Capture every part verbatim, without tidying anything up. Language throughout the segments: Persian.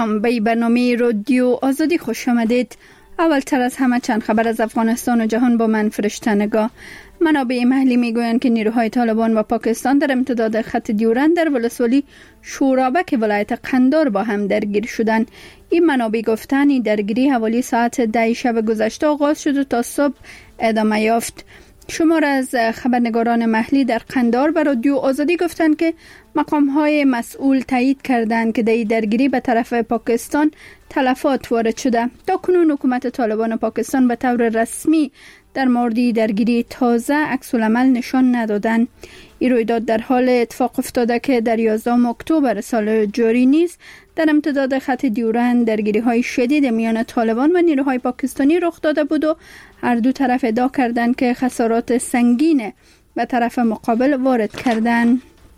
سلام، به برنامه رادیو آزادی خوش آمدید. اول تر از همه چند خبر از افغانستان و جهان با من فرشته نگاه. منابع محلی میگویند که نیروهای طالبان و پاکستان در امتداد خط دیورند در ولسوالی شورابک ولایت قندار با هم درگیر شدند. این منابع گفتند این درگیری حوالی ساعت ده شب گذشته آغاز شد و تا صبح ادامه یافت. شمار از خبرنگاران محلی در قندار به رادیو آزادی گفتند که مقام‌های مسئول تایید کردند که در درگیری به طرف پاکستان تلفات وارد شده. تا کنون حکومت طالبان پاکستان به طور رسمی در مورد درگیری تازه عکس‌العمل نشان ندادند. این رویداد در حال اتفاق افتاده که در یازدهم اکتبر سال جاری نیز در امتداد خط دیورند درگیری‌های شدید میان طالبان و نیروهای پاکستانی رخ داده بود و هر دو طرف ادعا کردند که خسارات سنگین به طرف مقابل وارد کردند.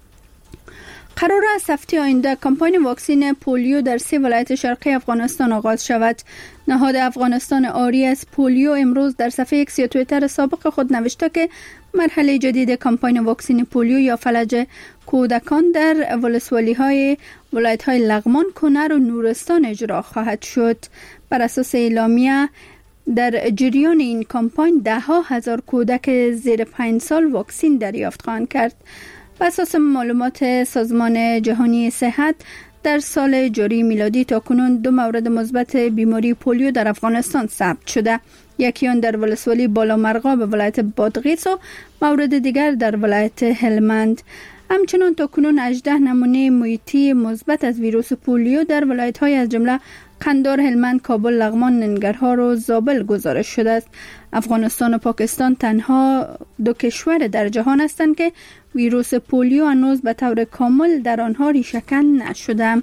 قرار است هفته آینده کمپاین واکسین پولیو در سه ولایت شرقی افغانستان آغاز شود. نهاد افغانستان آری از پولیو امروز در صفحه ایکس یا توییتر سابق خود نوشته که مرحله جدید کمپاین واکسین پولیو یا فلج کودکان در ولسوالی‌های ولایت‌های لغمان، کنر و نورستان اجرا خواهد شد. بر اساس اعلامیه در جریان این کمپاین ده ها هزار کودک زیر پنج سال واکسین دریافت خواهند کرد. بر اساس معلومات سازمان جهانی صحت در سال جاری میلادی تا کنون دو مورد مثبت بیماری پولیو در افغانستان ثبت شده. یکی آن در ولسوالی بالامرغاب ولایت بادغیس و مورد دیگر در ولایت هلمند. همچنان تا کنون هجده نمونه محیطی مثبت از ویروس پولیو در ولایت‌های از جمله قندار، هلمند، کابل، لغمان، ننگرهار و زابل گزارش شده است. افغانستان و پاکستان تنها دو کشور در جهان هستند که ویروس پولیو هنوز به طور کامل در آنها ریشه‌کن نشده.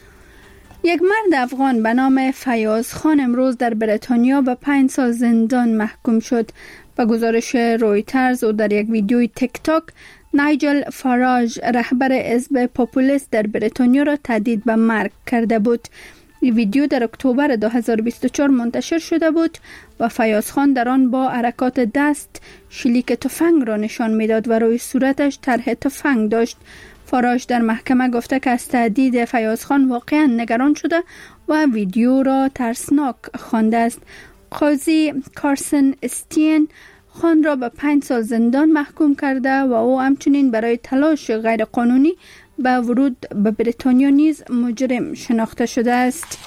یک مرد افغان به نام فیاض خان امروز در بریتانیا به پنج سال زندان محکوم شد. به گزارش رویترز و در یک ویدیوی تیک تاک، نایجل فاراج رهبر حزب پاپولیست در بریتانیا را تهدید به مرگ کرده بود. این ویدیو در اکتبر دو هزار و بیست و چهار منتشر شده بود و فیاض خان در آن با حرکات دست شلیک تفنگ را نشان میداد و روی صورتش طرح تفنگ داشت. فاراج در محکمه گفته که از تهدید فیاض خان واقعا نگران شده و ویدیو را ترسناک خوانده است. قاضی کارسن استین خان را به پنج سال زندان محکوم کرده و او همچنین برای تلاش غیرقانونی به ورود به بریتانیا نیز مجرم شناخته شده است.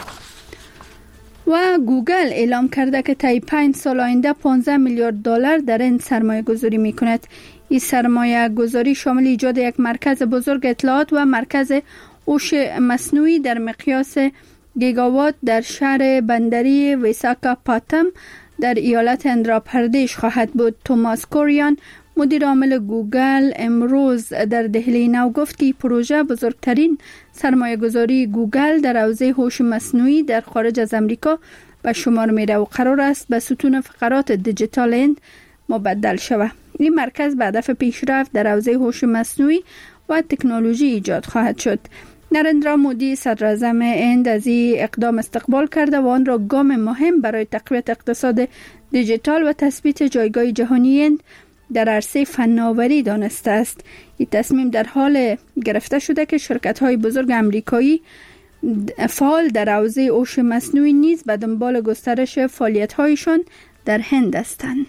و گوگل اعلام کرده که طی پنج سال آینده پانزده میلیارد دلار در این سرمایه گذاری می کند. این سرمایه گذاری شامل ایجاد یک مرکز بزرگ اطلاعات و مرکز هوش مصنوعی در مقیاس گیگاوات در شهر بندری ویساکاپاتم در ایالت اندرا پردیش خواهد بود. توماس کوریان مدیر عامل گوگل امروز در دهلی نو گفت که این پروژه بزرگترین سرمایه گذاری گوگل در حوزه هوش مصنوعی در خارج از امریکا به شمار میره و قرار است به ستون فقرات دیجیتال هند مبدل شود. این مرکز به هدف پیشرفت در حوزه هوش مصنوعی و تکنولوژی ایجاد خواهد شد. نریندرا مودی صدر اعظم هند از این اقدام استقبال کرده و آن را گام مهم برای تقویت اقتصاد دیجیتال و تثبیت جایگاه جهانی هند در عرصه فناوری دانسته است. این تصمیم در حال گرفته شده که شرکت‌های بزرگ آمریکایی فعال در حوزه هوش مصنوعی نیز به دنبال گسترش فعالیت‌هایشان در هند هستند.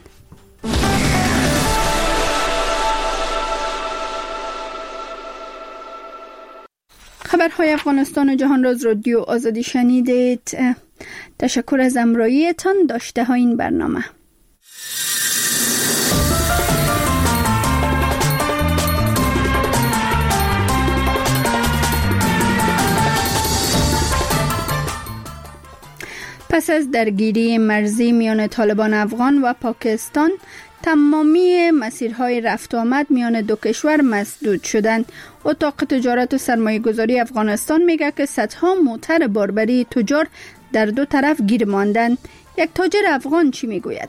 خبرهای افغانستان و جهان را از رادیو آزادی شنیدید. تشکر از همراهیتان. داشته های این برنامه. پس از درگیری مرزی میان طالبان افغان و پاکستان، تمامی مسیرهای رفت و آمد میان دو کشور مسدود شدند. اتاق تجارت و سرمایه گذاری افغانستان میگه که صدها موتر باربری تجار در دو طرف گیر ماندند. یک تاجر افغان چی میگوید؟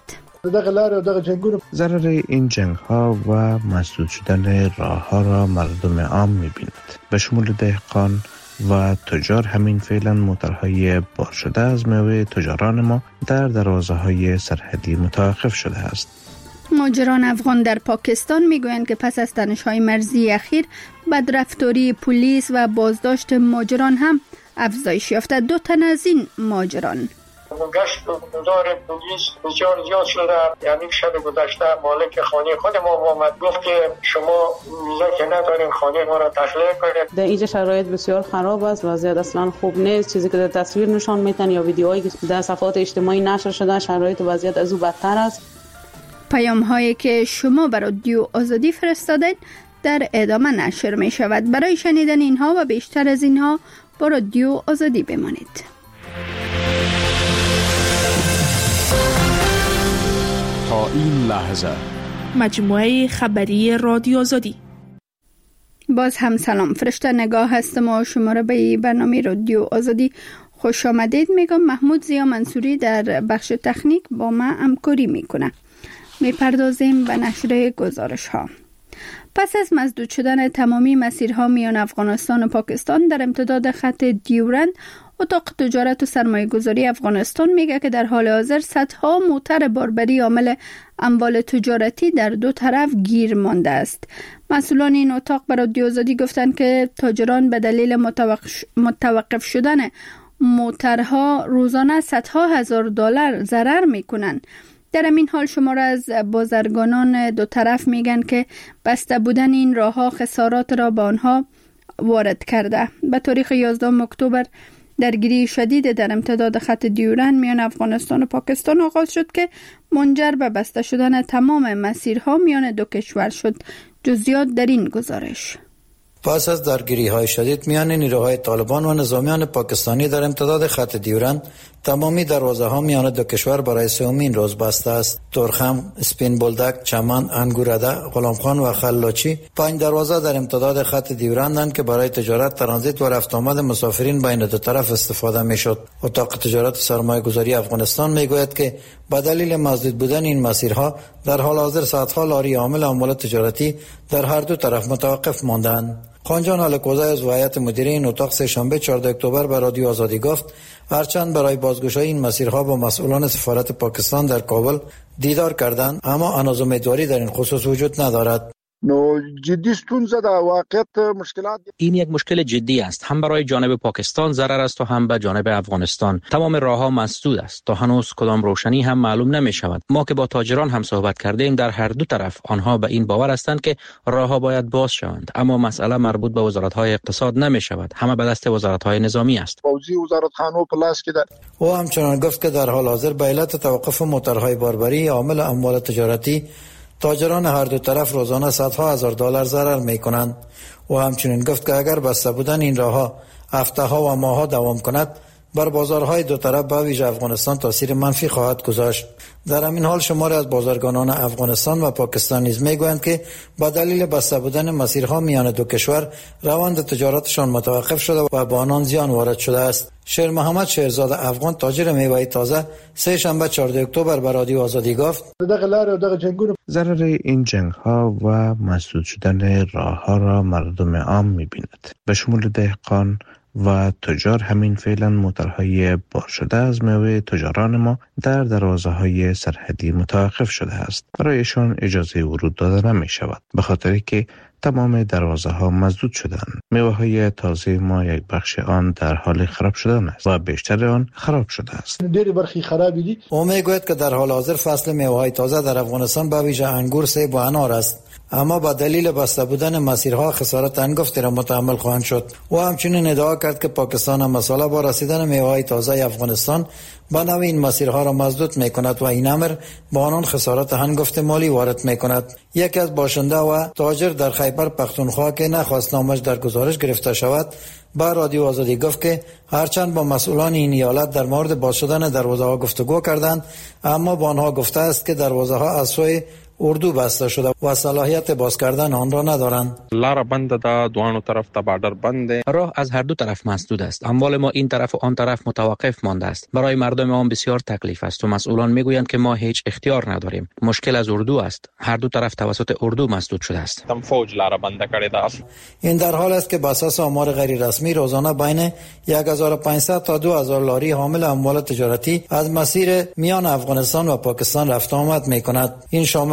ضرر این جنگ ها و مسدود شدن راه ها را مردم عام میبیند، به شمول دهقان و تجار. همین فعلا موترهای بار شده از میوه تجاران ما در دروازه های سرحدی متوقف شده است. مهاجران افغان در پاکستان میگویند که پس از تنش‌های مرزی اخیر، بدرفتاری پلیس و بازداشت مهاجران هم افزایش یافته. دو تن از این ماجران گشت و گذار پلیس بسیار زیاد شده. یعنی شب گذشته مالک خانه خود ما آمد گفت که شما ویزا که ندارین خانه ما را تخلیه کنید. در اینجا شرایط بسیار خراب است، وضعیت اصلا خوب نیست. چیزی که در تصویر نشان میتن یا ویدیوهایی که در صفحات اجتماعی نشر شده، شرایط و وضعیت از او بدتر است. پیام هایی که شما برای رادیو آزادی فرستادید در ادامه نشر می شود. برای شنیدن اینها و بیشتر از اینها با رادیو آزادی بمانید. تا این لحظه مجموعه خبری رادیو آزادی. باز هم سلام، فرشته نگاه هستم و شما را به برنامه رادیو آزادی خوش آمدید میگم. محمود زیا منصوری در بخش تکنیک با ما همکاری میکنه. میپردازیم به نشر گزارش ها. پس از مسدود شدن تمامی مسیرها میان افغانستان و پاکستان در امتداد خط دیورند، اتاق تجارت و سرمایه گذاری افغانستان میگه که در حال حاضر صدها موتر باربری عامل اموال تجارتی در دو طرف گیر مانده است. مسئولان این اتاق به رادیو آزادی گفتند که تاجران به دلیل متوقف, متوقف شدن موترها روزانه صدها هزار دلار ضرر میکنند. در این حال شمار از بازرگانان دو طرف میگن که بسته بودن این راهها خسارات را به آنها وارد کرده. به تاریخ یازدهم اکتبر درگیری شدید در امتداد خط دیورند میان افغانستان و پاکستان آغاز شد که منجر به بسته شدن تمام مسیرها میان دو کشور شد. جزئیات در این گزارش. پس از درگیری‌های شدید میان نیروهای طالبان و نظامیان پاکستانی در امتداد خط دیورند، تمامی دروازه‌ها میان دو کشور برای سومین روز بسته است. ترخم، اسپین بولدک، چمن، انگورده، غلامخان و خلاچی پنج دروازه در امتداد خط دیورندند که برای تجارت، ترانزیت و رفت آمد مسافرین بین دو طرف استفاده میشد. اتاق تجارت و سرمایه گذاری افغانستان میگوید که به دلیل مسدود بودن این مسیرها در حال حاضر صدها لاری حامل اموال تجارتی در هر دو طرف متوقف ماندند. خانجان الکوزه از هیئت مدیره این اتاق سه شنبه چهاردهم اکتبر به رادیو آزادی گفت هرچند برای بازگشایی این مسیرها با مسئولان سفارت پاکستان در کابل دیدار کردند، اما هنوز امیدواری در این خصوص وجود ندارد. نو جدی ستونزه در واقعیت مشکلات این یک مشکل جدی است، هم برای جانب پاکستان ضرر است و هم به جانب افغانستان. تمام راهها مسدود است، تا هنوز کدام روشنی هم معلوم نمی شود. ما که با تاجران هم صحبت کردیم، در هر دو طرف آنها به این باور هستند که راهها باید باز شوند، اما مسئله مربوط به وزارت‌های اقتصاد نمی شود، همه به دست وزارت‌های نظامی است. فوزی وزارت خانو پلاس که در او همچنان گفت که در حال حاضر به علت توقف موترهای باربری عامل اموال تجارتی، تاجران هر دو طرف روزانه صدها هزار دلار ضرر می کنند. و همچنین گفت که اگر بسته بودن این راهها هفته ها و ماه ها دوام کند، بر بازارهای دو طرف به ویژه افغانستان تاثیر منفی خواهد گذاشت. در همین حال شماری از بازرگانان افغانستان و پاکستان نیز میگویند که با دلیل بسته بودن مسیرها میان دو کشور روند تجارتشان متوقف شده و به آنان زیان وارد شده است. شیر محمد شیرزاد افغان تاجر میوه تازه سه شنبه چهاردهم اکتبر به رادیو آزادی گفت ضرر این جنگ ها و مسدود شدن راه ها را مردم عام میبیند، به شمول دهقان و تجار. همین فعلا موترهای بار شده از میوه تجاران ما در دروازه های سرحدی متوقف شده است. برایشان اجازه ورود داده نمی شود، به خاطر که تمام دروازه ها مسدود شدند. میوه های تازه ما یک بخش آن در حال خراب شدن است و بیشتر آن خراب شده است. دری برخی خرابی دی. او میگوید که در حال حاضر فصل میوه های تازه در افغانستان به ویژه انگور، سیب و انار است، اما با دلیل بسته بودن مسیرها خسارت هنگفتی را متحمل خواهند شد. و همچنین ادعا کرد که پاکستان هم مسئله با رسیدن میوه‌های تازه افغانستان با نوع این مسیرها را مسدود می‌کند و این امر با آنان خسارت هنگفت مالی وارد می‌کند. یکی از باشنده و تاجر در خیبر پختونخوا که نخواست نامش در گزارش گرفته شود، با رادیو آزادی گفت که هرچند با مسئولان این ایالت در مورد باز شدن دروازه‌ها گفتگو کردند، اما با آنها گفته است که دروازه‌ها از سوی اردو بسته شده و صلاحیت باز کردن آن را ندارند. لار بنده ده، دوانو طرف تا باردر بنده. راه از هر دو طرف مسدود است. اموال ما این طرف و آن طرف متوقف مانده است. برای مردم ما بسیار تکلیف است و مسئولان میگویند که ما هیچ اختیار نداریم. مشکل از اردو است. هر دو طرف توسط اردو مسدود شده است. تم فوج لار بنده کرده است. این در حال است که بر اساس آمار غیر رسمی روزانه بین یک هزار و پانصد تا دو هزار لاری حامل اموال تجارتی از مسیر میان افغانستان و پاکستان رفت آمد میکند. این شامل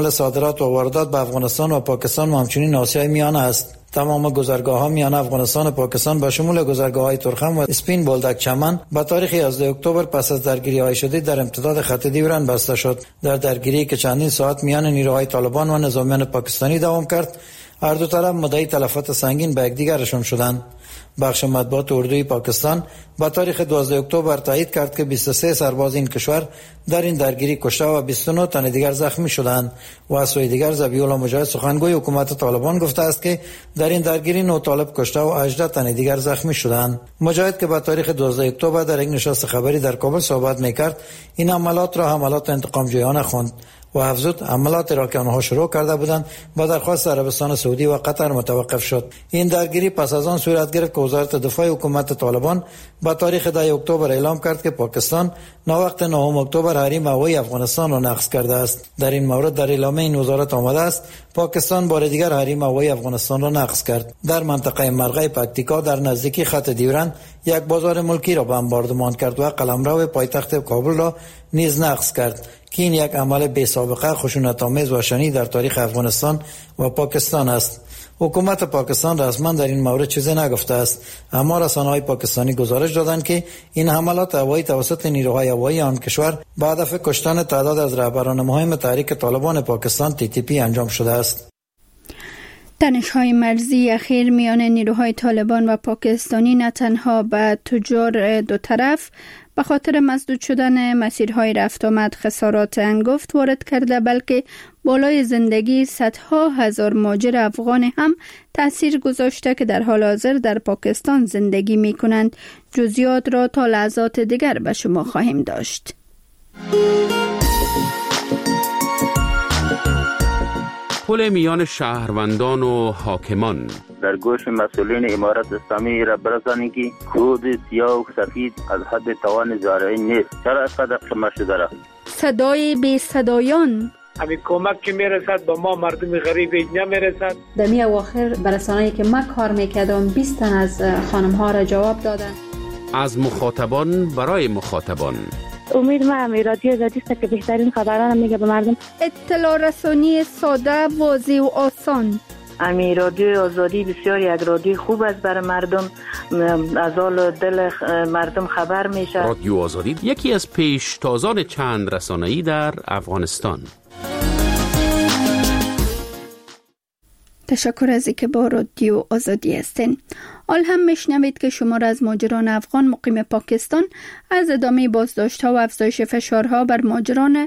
صادرات و واردات به افغانستان و پاکستان و همچنین آسیای میانه است. تمام گذرگاه‌ها میان افغانستان و پاکستان به شمول گذرگاه‌های ترخم و اسپین بولدک چمن با تاریخ یازده اکتبر پس از درگیری‌های شدید در امتداد خط دیورند بسته شد. در درگیری که چندین ساعت میان نیروهای طالبان و نظامیان پاکستانی دوام کرد، هر دو طرف مدعی تلفات سنگین به یکدیگرشان شدند. بخش مطبوعات اردوی پاکستان با تاریخ دوازده اکتبر تایید کرد که بیست و سه سرباز این کشور در این درگیری کشته و بیست و نه تن دیگر زخمی شدند و از سوی دیگر ذبیح الله مجاهد سخنگوی حکومت طالبان گفته است که در این درگیری نه طالب کشته و هجده تن دیگر زخمی شدند. مجاهد که با تاریخ دوازده اکتبر در یک نشست خبری در کابل صحبت میکرد، این حملات را حملات انتقام جویانه خواند و افزود حملات را که آنها شروع کرده بودند با درخواست عربستان سعودی و قطر متوقف شد. این درگیری پس از آن صورت گرفت که وزارت دفاع حکومت طالبان با تاریخ ده اکتبر اعلام کرد که پاکستان ناوقت نهم اکتبر حریم هوایی افغانستان را نقض کرده است. در این مورد در اعلامیه این وزارت آمده است پاکستان بار دیگر حریم هوایی افغانستان را نقض کرد. در منطقه مرغه پکتیکا در نزدیکی خط دیورند یک بازار ملکی را بمباردمان کرد و قلمرو پایتخت کابل را نیز نقض کرد که این یک عمل بی سابقه خشونت‌آمیز و شنیع در تاریخ افغانستان و پاکستان است. حکومت پاکستان رسما در این مورد چیزی نگفته است، اما رسانه‌های پاکستانی گزارش دادند که این حملات هوایی توسط نیروهای هوایی آن کشور با هدف کشتن تعداد از رهبران مهم تحریک طالبان پاکستان تی تی پی انجام شده است. تنش‌های مرزی اخیر میان نیروهای طالبان و پاکستانی نه تنها به تجار دو طرف به خاطر مسدود شدن مسیرهای رفت آمد خسارات انگفت وارد کرده، بلکه بالای زندگی صدها هزار مهاجر افغان هم تأثیر گذاشته که در حال حاضر در پاکستان زندگی می کنند. جزئیات را تا لحظات دیگر به شما خواهیم داشت. پل میان شهروندان و حاکمان در گوش مسئولین امارت اسلامی را برسانید که کود سیاه و سفید از حد توان زارعی نیست. چرا اینقدر قیمت شده را؟ صدای بی صدایان همین کمک که میرسد با ما مردم غریب نمیرسد. در می اواخر برسانه‌ای که من کار میکردم بیست تن از خانم ها را جواب دادن. از مخاطبان برای مخاطبان. امید ما هم رادیو آزادی است که بهترین خبران میگه به مردم. اطلاع رسانی ساده، واضح و آسان. امی رادیو آزادی بسیار یک رادیو خوب است برای مردم، از حال دل مردم خبر میشه. رادیو آزادی یکی از پیشتازان چند رسانه‌ای در افغانستان. تشکر از اینکه با رادیو آزادی هستین. حال هم میشنوید که شمار از مهاجران افغان مقیم پاکستان از ادامه بازداشت‌ها و افزایش فشارها بر مهاجران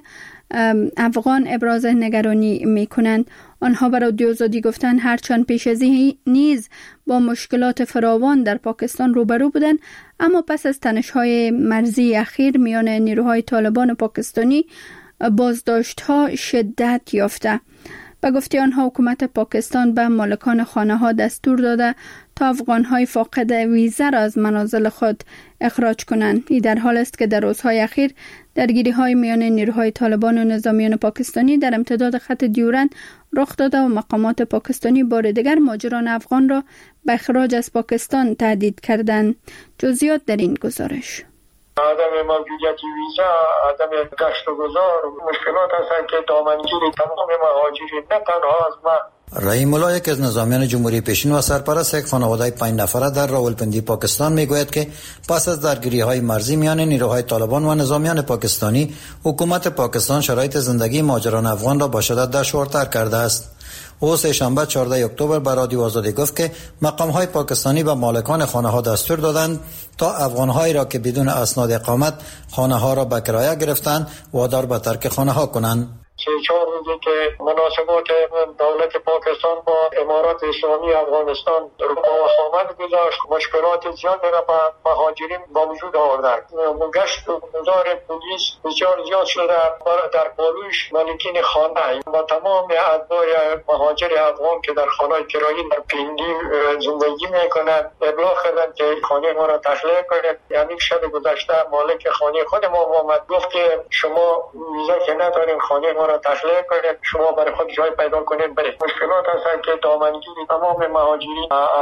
افغان ابراز نگرانی میکنند. آنها بر رادیو آزادی گفتند هرچند پیش از این نیز با مشکلات فراوان در پاکستان روبرو بودند، اما پس از تنش‌های مرزی اخیر میان نیروهای طالبان پاکستانی بازداشت‌ها شدت یافته. به گفته آنها حکومت پاکستان به مالکان خانه‌ها دستور داده تا افغان‌های فاقد ویزا را از منازل خود اخراج کنند. این در حال است که در روزهای اخیر درگیری‌های میان نیروهای طالبان و نظامیان پاکستانی در امتداد خط دیورند رخ داده و مقامات پاکستانی بار دیگر مهاجران افغان را به اخراج از پاکستان تهدید کردند. جزئیات در این گزارش. عدم موجودیت ویزا، عدم گشت و گذار مشکلات هستند که دامنگیری تمام مهاجرین نه تنها از ما. رحیم الله یک از نظامیان جمهوری پیشین و سرپرست یک خانواده پنج نفره در راولپندی پاکستان میگوید که پس از درگیری‌های مرزی میان نیروهای طالبان و نظامیان پاکستانی، حکومت پاکستان شرایط زندگی مهاجران افغان را با شدت دشوارتر کرده است. او سه شنبه چهارده اکتبر به رادیو آزادی گفت که مقام‌های پاکستانی به مالکان خانه‌ها دستور دادند تا افغان‌هایی را که بدون اسناد اقامت خانه‌ها را به کرایه گرفتند وادار به ترک خانه‌ها کنند. سه چهار روزی که مناسبات دولت پاکستان با امارات اسلامی افغانستان رو با وخامت گذاشت، مشکلات زیادی را به مهاجرین با وجود آوردند. گشت و گذار پلیس بسیار زیاد شده در پاروش مالکین خانه و تمام اتباع مهاجر افغان که در خانه کرایی در پیندی زندگی میکنند ابلاغ کردند که خانه ما را تخلیه کنید. یعنی شب گذشته مالک خانه خود ما آمد گفت که شما ویزا که ندارین خانه ما را تخلیه کنید، شما برای خود جای پیدا کنید برید. مشکلات هستند که دامنگیری تمام مهاجرین هستند.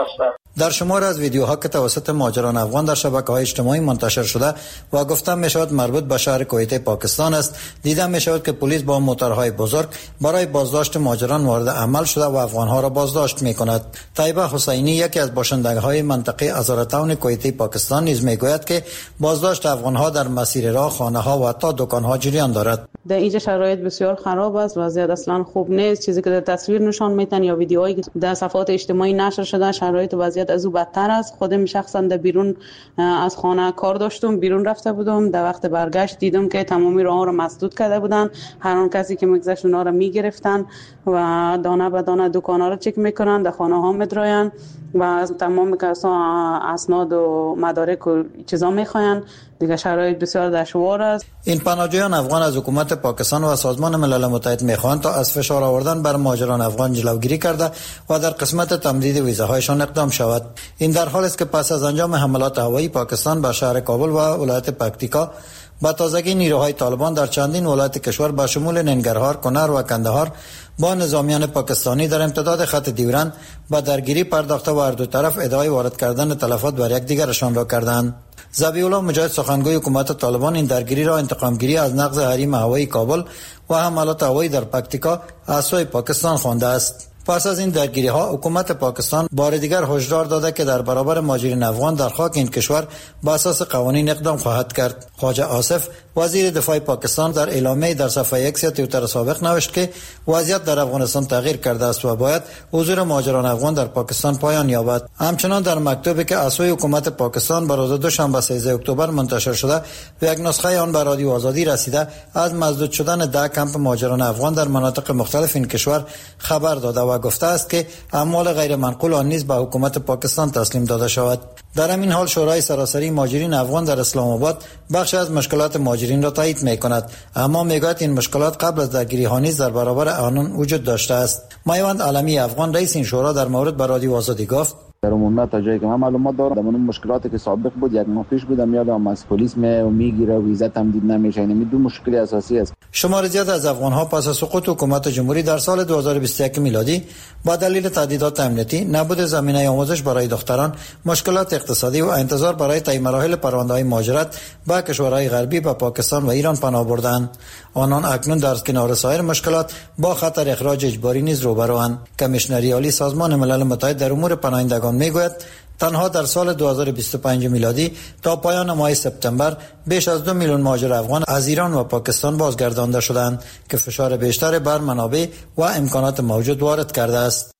در شمار از ویدیوها که توسط مهاجران افغان در شبکه‌های اجتماعی منتشر شده و گفتم می‌شود مربوط به شهر کویته پاکستان است، دیدم می‌شود که پلیس با موتورهای بزرگ برای بازداشت مهاجران وارد عمل شده و افغان‌ها را بازداشت می‌کند. طیبه حسینی یکی از باشندگان منطقه ازارتاون کویته پاکستان نیز می‌گوید که بازداشت افغان‌ها در مسیر راه، خانه‌ها و حتی دکان‌ها جریان دارد. در اینجا شرایط بسیار خراب است، وضعیت اصلا خوب نیست. چیزی که در تصویر نشان میتن یا ویدیوهایی که در صفحات اجتماعی نشر شده، شرایط وضعیت از او بدتر است. خودم شخصا در بیرون از خانه کار داشتم، بیرون رفته بودم، در وقت برگشت دیدم که تمامی راه‌ها را مسدود کرده بودن. هر آن کسی که میگذشت اونها را میگرفتن و دانه به دانه دکان‌ها را چک میکنن، در خانه‌ها میدراین و از تمام کسا اسناد و مدارک و چیزا میخواین. دیگه شرایط بسیار دشوار است. این پناهجویان افغان از حکومت پاکستان و سازمان ملل متحد میخواهند تا از فشار آوردن بر مهاجران افغان جلوگیری کرده و در قسمت تمدید ویزاهایشان اقدام شود. این در حالی است که پس از انجام حملات هوایی پاکستان بر شهر کابل و ولایت پکتیکا با تازگی نیروهای طالبان در چندین ولایت کشور به شمول ننگرهار، کنر و کندهار با نظامیان پاکستانی در امتداد خط دیورند با درگیری پرداخته و هر دو طرف ادعای وارد کردن تلفات بر یکدیگرشان را کردند. ذبیح الله مجاهد سخنگوی حکومت طالبان این درگیری را انتقامگیری از نقض حریم هوایی کابل و حملات هوایی در پکتیکا از سوی پاکستان خوانده است. پس از این درگیری ها حکومت پاکستان بار دیگر هشدار داده که در برابر مهاجرین افغان در خاک این کشور بر اساس قوانین اقدام خواهد کرد. خواجه آصف وزیر دفاع پاکستان در اعلامیه در صفحه ایکس توییتر سابق نوشت که وضعیت در افغانستان تغییر کرده است و باید حضور مهاجران افغان در پاکستان پایان یابد. همچنان در مکتوبی که از سوی حکومت پاکستان بر روز دوشنبه سیزده اکتبر منتشر شده و یک نسخه آن به رادیو آزادی رسیده، از مسدود شدن ده کمپ مهاجران افغان در مناطق مختلف این کشور خبر داده و گفته است که اموال غیر منقول آن نیز به حکومت پاکستان تسلیم داده شود. در همین حال شورای سراسری مهاجرین افغان در اسلام آباد بخش از مشکلات مهاجرین را تایید می‌کند، اما میگوید این مشکلات قبل از درگیری ها نیز در برابر آنان وجود داشته است. مایوند عالمی افغان رئیس این شورا در مورد به رادیو آزادی گفت: در عمومیت تا جایی که من معلومات دارم در اون مشکلاتی که سابق بود یک ماه پیش بودم یادم از پلیس می میگیره ویزا تمدید نمیشه. این دو مشکل اساسی است. شمار زیاد از افغان‌ها پس از سقوط حکومت جمهوری در سال دو هزار و بیست و یک میلادی با دلیل تهدیدات امنیتی، نبود زمینه آموزش برای دختران، مشکلات اقتصادی و انتظار برای طی مراحل پرونده‌های مهاجرت به کشورهای غربی به پاکستان و ایران پناه بردند. آنان اکنون در کنار سایر مشکلات با خطر اخراج اجباری نیز روبروند. کمیشنری عالی سازمان ملل متحد در امور پناهندگان میگوید تنها در سال دو هزار و بیست و پنج میلادی تا پایان ماه سپتامبر بیش از دو میلیون مهاجر افغان از ایران و پاکستان بازگردانده شدند که فشار بیشتر بر منابع و امکانات موجود وارد کرده است.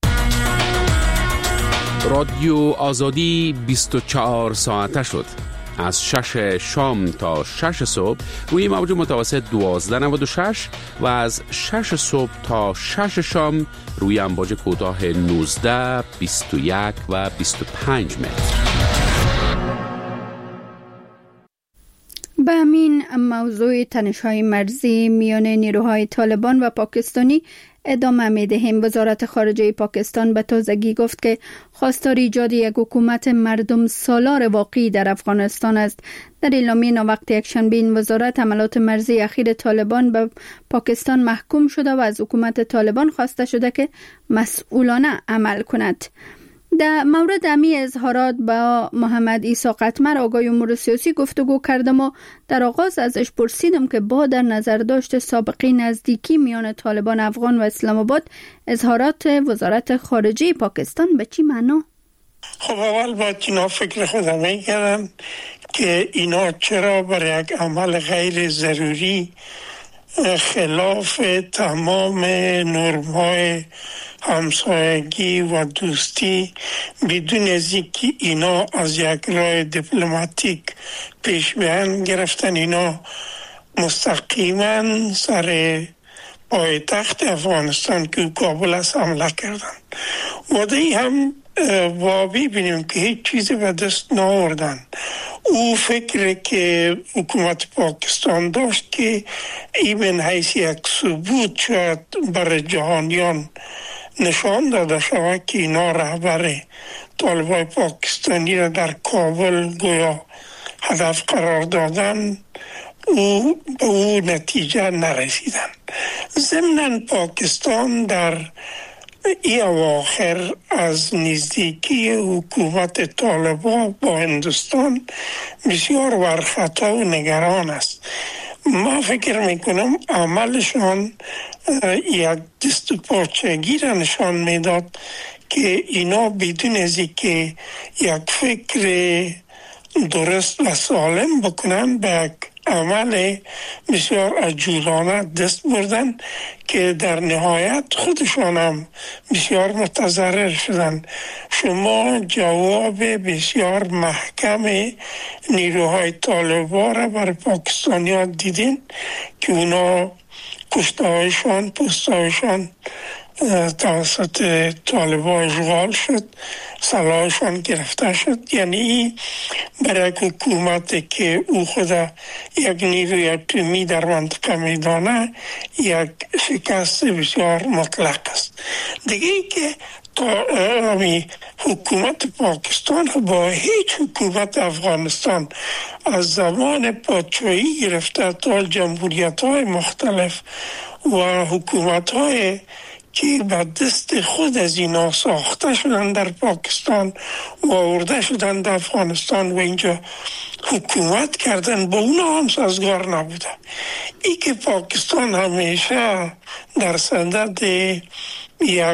رادیو آزادی بیست و چهار ساعته شد. از شش شام تا شش صبح روی موج متوسط دوازده نود و شش و از شش صبح تا شش شام روی امواج کوتاه نوزده، بیست و یک و بیست و پنج متر. به همین موضوع تنش‌های مرزی میان نیروهای طالبان و پاکستانی ادامه می‌دهیم. وزارت خارجه پاکستان به تازگی گفت که خواستار ایجاد یک حکومت مردم سالار واقعی در افغانستان است. در اعلامیه ناوقت یکشنبه این وزارت حملات مرزی اخیر طالبان به پاکستان محکوم شده و از حکومت طالبان خواسته شده که مسئولانه عمل کند. در مورد امی اظهارات با محمد عیسی قطمر آقای امور سیاسی گفتگو کردم و در آغاز ازش پرسیدم که با در نظر داشت سابقه نزدیکی میان طالبان افغان و اسلام آباد اظهارات وزارت خارجه پاکستان به چی معنا؟ خب اول باید اینا فکر خودم میکردم که اینا چرا برای یک عمل غیر ضروری خلاف تمام نرم‌های همسایگی و دوستی بدون از اینکه اینا از یک راه دیپلماتیک پیش بیان گرفتن، اینا مستقیما سر پایتخت افغانستان که کابل است حمله کردن. و دی هم واقعی بینیم که هیچ چیزی به دست نآوردن. او فکر که حکومت پاکستان داشت که این حیث یک ثبوت شاید بر جهانیان نشان داده شود که اینا رهبر طالبان پاکستانی را در کابل گویا هدف قرار دادن، او به او نتیجه نرسیدن. ضمناً پاکستان در ای اواخر از نزدیکی حکومت طالبان با هندوستان بسیار ورخطا و نگران است. ما فکر میکنم عملشان یک دست و پاچگی را نشان میداد که اینا بدون از اینکه یک فکر درست و سالم بکنن به عمل بسیار عجولانه دست بردن که در نهایت خودشان هم بسیار متضرر شدن. شما جواب بسیار محکم نیروهای طالبان را بر پاکستانیان دیدین که اونا کشتهایشان، پستهایشان توسط طالبان اشغال شد، سلاحشان گرفته شد. یعنی برای حکومتی که او خدا یک نیروی اتمی در منطقه میدانه یک شکست بسیار مطلق است. دیگه ای که تا حکومت پاکستان با هیچ حکومت افغانستان از زمان پادشاهی گرفته تا جمهوریت های مختلف و حکومت های که به دست خود از اینا ساخته شدن در پاکستان و آورده شدن در افغانستان و اینجا حکومت کردن، با اونا هم سازگار نبوده. ای که پاکستان همیشه در صدد یک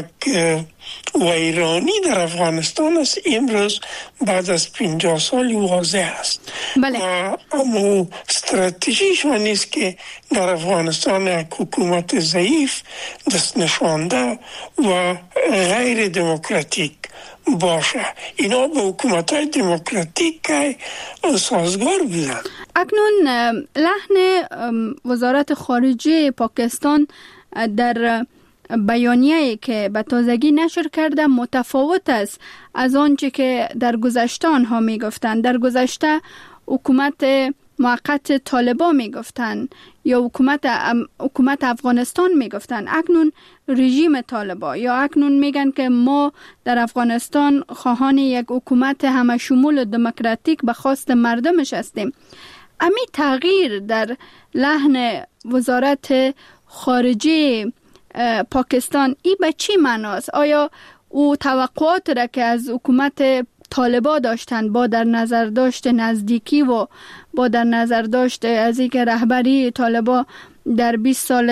ویرانی در افغانستان است، امروز بعد از پنجاه سال واضح است. بله. و اما استراتژیشون نیست که در افغانستان یک حکومت ضعیف، دست نشانده و غیر دموکراتیک باشه. اینا به حکومت های دموکراتیک سازگار بودن. اکنون لحن وزارت خارجه پاکستان در بیانیه‌ای که به تازگی نشر کرده متفاوت است از آنچه که در گذشته آنها می گفتند. در گذشته حکومت موقت طالبان می گفتند یا حکومت حکومت افغانستان می گفتند. اکنون رژیم طالبان یا اکنون میگن که ما در افغانستان خواهان یک حکومت همه شمول و دموکراتیک به خواست مردمش هستیم. امی تغییر در لحن وزارت خارجه پاکستان ای به چی معناست؟ آیا او توقعات را که از حکومت طالبان داشتن با در نظر داشت نزدیکی و با در نظر داشت از اینکه رهبری طالبان در بیست سال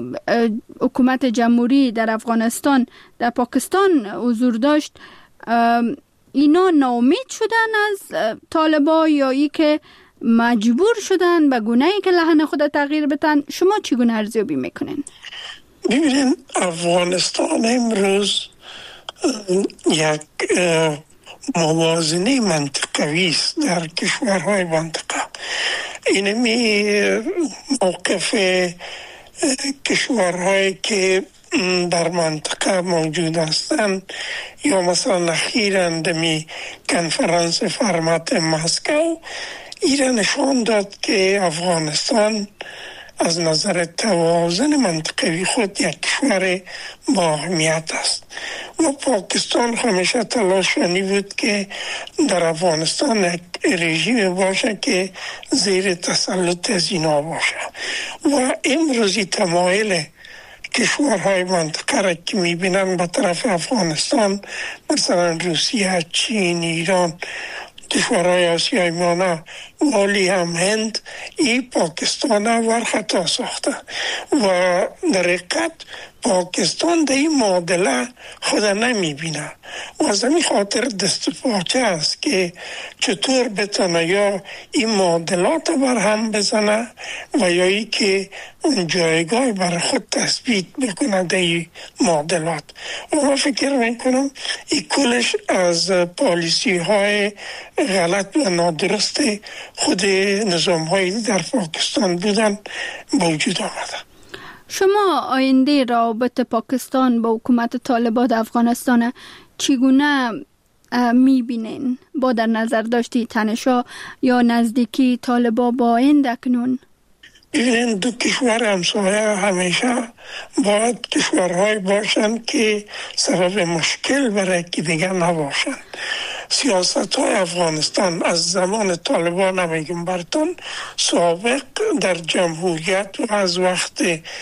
حکومت جمهوری در افغانستان در پاکستان حضور داشت، اینا ناامید شدن از طالبان یا ای که مجبور شدن به گونه‌ای که لحن خود تغییر بدن؟ شما چگونه ارزیابی میکنین؟ ببینید، افغانستان امروز یک موازنه منطقوی است در کشورهای منطقه. اینمی موقف کشورهایی که در منطقه موجود هستند یا مثلا اخیراً دمی کنفرانس فرمت مسکو ایران نشان داد که افغانستان از نظر توازن منطقوی خود یک کشور با اهمیت است و پاکستان همیشه تلاشانی بود که در افغانستان یک رژیم باشه که زیر تسلط از اینا باشه و امروزی تمایل کشورهای منطقه را که میبینن به طرف افغانستان، مثلا روسیه، چین، ایران، کشورهای آسیای میانه ولی هم هند، ای پاکستان ورخطا ساخته و در حقیقت پاکستان در این معادله خود نمی بینه و از همین خاطر دست پاچه است که چطور بتونه یا این معادلات بر هم بزنه و یا ای که جایگاه بر خود تثبیت بکنه در این معادلات. و من فکر میکنم این کلش از پالیسی های غلط و نادرست خود نظام های در پاکستان بودن موجود آمده. شما آینده روابط پاکستان با حکومت طالبان افغانستان چگونه میبینین با در نظر داشتی تنش‌ها یا نزدیکی طالبان با این اکنون؟ این دو کشور همسایه همیشه باید کشورهای باشن که سبب مشکل برای که دیگر نباشن. سیاست های افغانستان از زمان طالبان نمیگم برتون سابق در جمهوریت و از وقت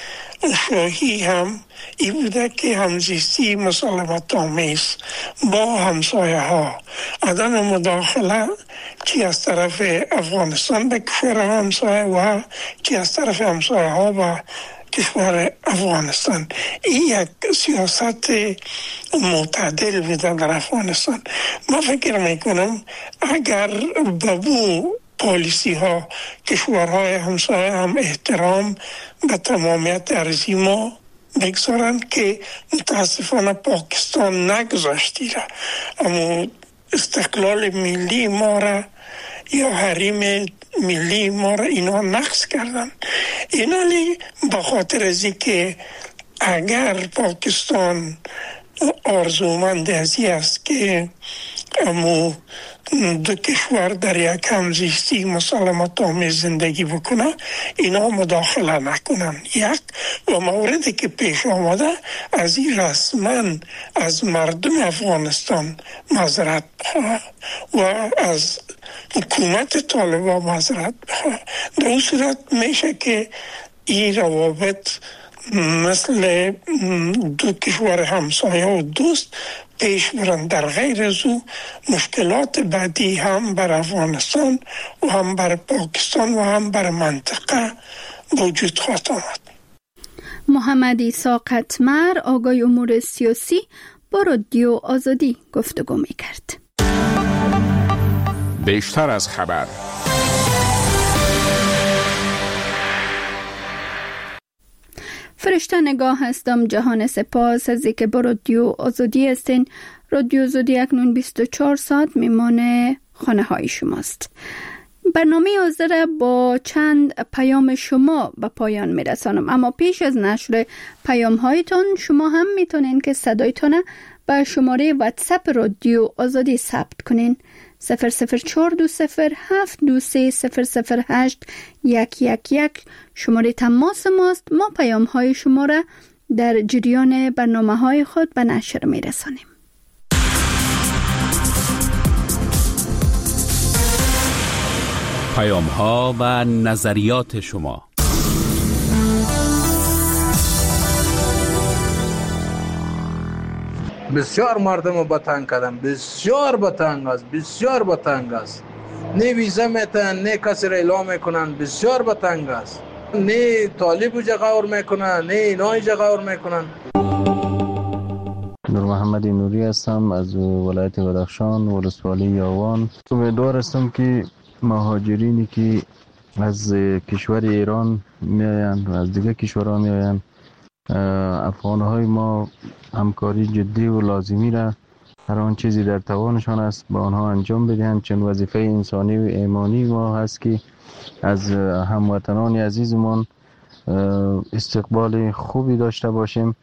شاهی هم این بوده که همزیستی مسالمت آمیز با همسایه ها، عدم مداخله چی از طرف افغانستان به کشور همسایه و چی از طرف همسایه ها با کشور افغانستان. این یک سیاست معتدل بوده در افغانستان. ما فکر میکنم اگر به بو پالیسی ها کشورهای همسایه هم احترام به تمامیت ارضی ما بگذارن که متاسفانه پاکستان نگذاشتی را، اما استقلال ملی ما را یا حریم ملی ما را اینا نقض کردن. اینا به خاطر از که اگر پاکستان آرزومند ازی است که امو دو کشور در یک همزیستی مسالمت آمیز زندگی بکنه، اینا مداخله نکنن. یک و موردی که پیش آمده از این رسما از مردم افغانستان معذرت بخواه و از حکومت طالبان معذرت بخواه. در اون صورت میشه که این روابط مثل دو کشور همسایه و دوست پیش برند. در غیر از او مشکلات بعدی هم بر افغانستان و هم بر پاکستان و هم بر منطقه وجود خواهد آمد. محمد عیسی قطمر، آگای امور سیاسی، با رادیو آزادی گفتگو می‌کرد. بیشتر از خبر. فرشته نگاه هستم. جهان سپاس از اینکه با رادیو آزادی هستین. رادیو آزادی اکنون بیست و چهار ساعت میمان خانه های شماست. برنامه حاضر با چند پیام شما به پایان میرسانم، اما پیش از نشر پیام هایتون شما هم میتونین که صدایتون به شماره واتساپ رادیو آزادی ثبت کنین. صفر صفر چهار دو صفر هفت دو سه صفر صفر هشت یک یک یک شماره تماس ماست. ما پیام های شما را در جریان برنامه های خود به نشر می رسانیم. پیام ها و نظریات شما. بسیار مردم رو بتنگ کردن، بسیار بتنگ است، بسیار بتنگ است. نه ویزا میتن، نه کسی را اعلام میکنن، بسیار بتنگ است. نه طالب جا غور میکنن، نه اینای جا غور میکنن. نور محمد نوری هستم از ولایت بدخشان، ولسوالی یاوان. امیدوار هستم که مهاجرینی که از کشور ایران میآیند و از دیگه کشورها میآیند، افغانهای ما همکاری جدی و لازمی را هر آن چیزی در توانشان است با آنها انجام بدهند، چون وظیفه انسانی و ایمانی ما هست که از هموطنان عزیزمان استقبال خوبی داشته باشیم.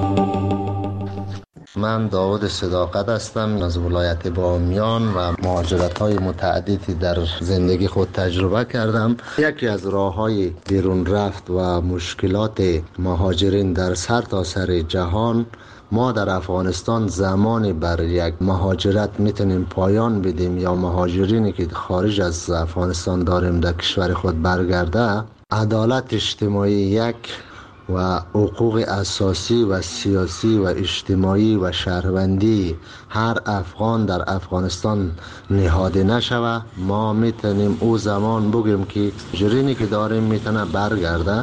من داود صداقت هستم از ولایت بامیان و مهاجرت‌های متعددی در زندگی خود تجربه کردم. یکی از راه‌های بیرون رفت و مشکلات مهاجرین در سرتاسر جهان، ما در افغانستان زمانی بر یک مهاجرت میتونیم پایان بدیم یا مهاجرینی که خارج از افغانستان داریم در کشور خود برگرده، عدالت اجتماعی یک و حقوق اساسی و سیاسی و اجتماعی و شهروندی هر افغان در افغانستان نهاده نشوه، ما میتونیم او زمان بگیم که مهاجرینی که داریم میتونه برگرده.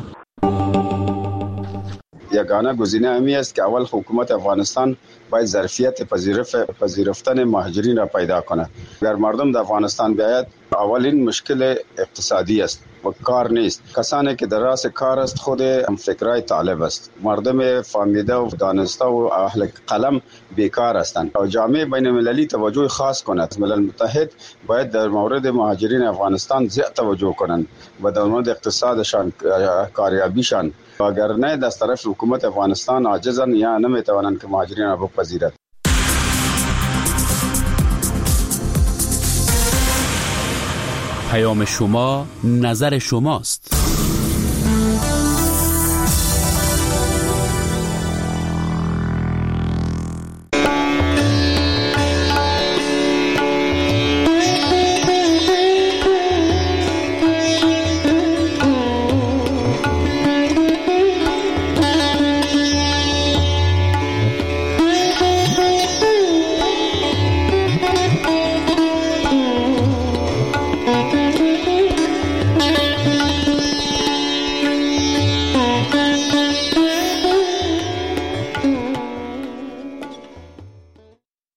یگانه گزینه همی است که اول حکومت افغانستان باید ظرفیت پذیرف پذیرفتن مهاجرین را پیدا کنه. اگر مردم در افغانستان بیاید، اولین مشکل اقتصادی است و کار نیست. کسانی که در راس کار است خود هم فکرای طالب است. مردم فهمیده و دانسته و اهل قلم بیکار هستند. و جامعه بین المللی توجه خاص کند. ملل متحد باید در مورد مهاجرین افغانستان زیاد توجه کنند و در مورد اقتصادشان، کاریابیشان. اگر نه از طرف حکومت افغانستان عاجزن یا نمیتوانند که مهاجرین را بپذیرد. پیام شما نظر شماست.